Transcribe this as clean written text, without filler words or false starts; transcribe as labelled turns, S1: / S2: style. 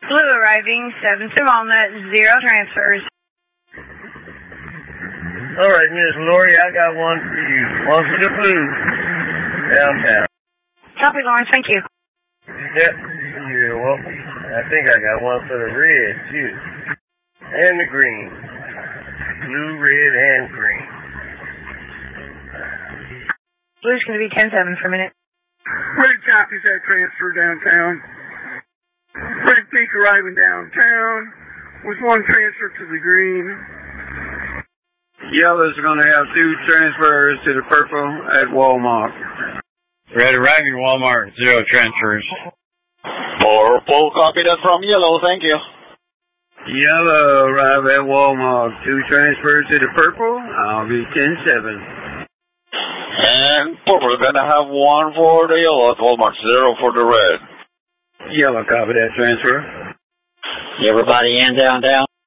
S1: Blue arriving, 7 to Walnut, 0 transfers.
S2: All right, Miss Lori, I got one for you. One for the blue. Downtown.
S1: Copy, Lawrence, thank you.
S2: Yep, you're welcome. I think I got one for the red, too. And the green. Blue, red, and green.
S1: Blue's going to be 10-7 for a minute.
S3: Red copies that transfer downtown. Red peak arriving downtown with 1 transfer to the green.
S4: Yellow's going to have 2 transfers to the purple at Walmart.
S5: Red arriving Walmart, 0 transfers.
S6: Purple, copy that from Yellow, thank you.
S4: Yellow arrive at Walmart, 2 transfers to the purple. I'll be 10-7.
S6: And purple gonna have 1 for the yellow at Walmart, 0 for the red.
S4: Yellow, copy that transfer.
S5: Everybody in downtown?